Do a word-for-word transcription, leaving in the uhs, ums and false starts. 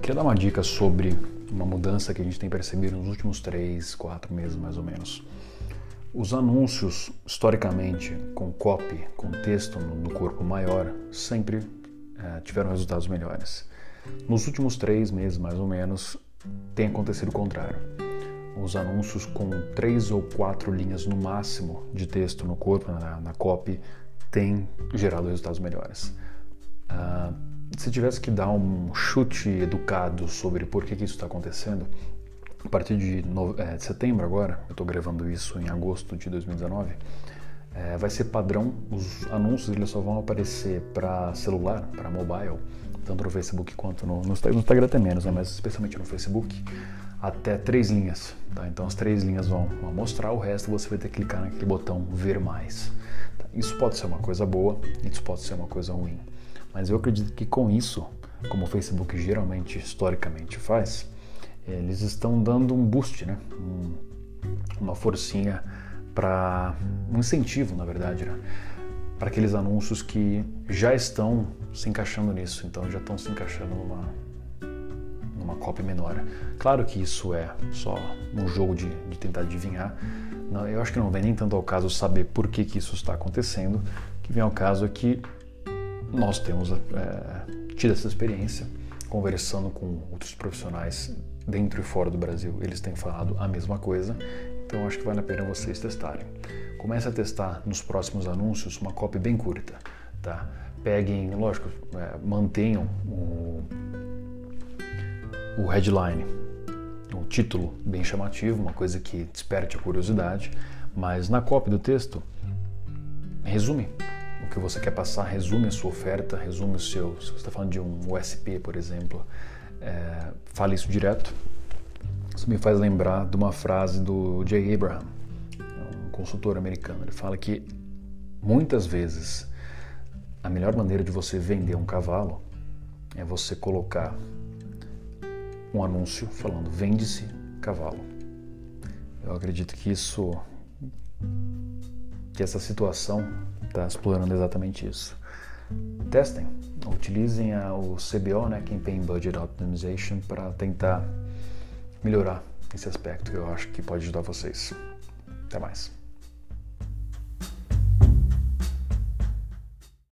queria dar uma dica sobre uma mudança que a gente tem percebido nos últimos três, quatro meses mais ou menos. Os anúncios, historicamente, com copy, com texto no corpo maior, sempre é, tiveram resultados melhores. Nos últimos três meses, mais ou menos, tem acontecido o contrário. Os anúncios com três ou quatro linhas no máximo de texto no corpo, na, na copy, têm gerado resultados melhores. Uh, se tivesse que dar um chute educado sobre por que, que isso está acontecendo, a partir de, no, é, de setembro agora, eu estou gravando isso em agosto de dois mil e dezenove, é, vai ser padrão, os anúncios eles só vão aparecer para celular, para mobile, tanto no Facebook quanto no, no Instagram até menos, né, mas especialmente no Facebook, até três linhas. Tá? Então as três linhas vão, vão mostrar, o resto você vai ter que clicar naquele botão ver mais. Tá? Isso pode ser uma coisa boa, isso pode ser uma coisa ruim, mas eu acredito que com isso, como o Facebook geralmente, historicamente faz, eles estão dando um boost, né? um, uma forcinha para um incentivo, na verdade, né? Para aqueles anúncios que já estão se encaixando nisso, então já estão se encaixando numa, numa copy menor. Claro que isso é só um jogo de, de tentar adivinhar. Não, eu acho que não vem nem tanto ao caso saber por que, que isso está acontecendo, que vem ao caso é que nós temos é, tido essa experiência, conversando com outros profissionais dentro e fora do Brasil, eles têm falado a mesma coisa, então acho que vale a pena vocês testarem. Comece a testar nos próximos anúncios uma copy bem curta, tá? Peguem, lógico, é, mantenham o, o headline, o título bem chamativo, uma coisa que desperte a curiosidade, mas na copy do texto, resume o que você quer passar, resume a sua oferta, resume o seu, se você está falando de um U S P, por exemplo, É, fale isso direto. Isso me faz lembrar de uma frase do Jay Abraham, um consultor americano. Ele fala que muitas vezes a melhor maneira de você vender um cavalo é você colocar um anúncio falando vende-se cavalo. Eu acredito que isso, que essa situação está explorando exatamente isso. Testem, utilizem a, o C B O, né, Campaign Budget Optimization, para tentar melhorar esse aspecto que eu acho que pode ajudar vocês. Até mais.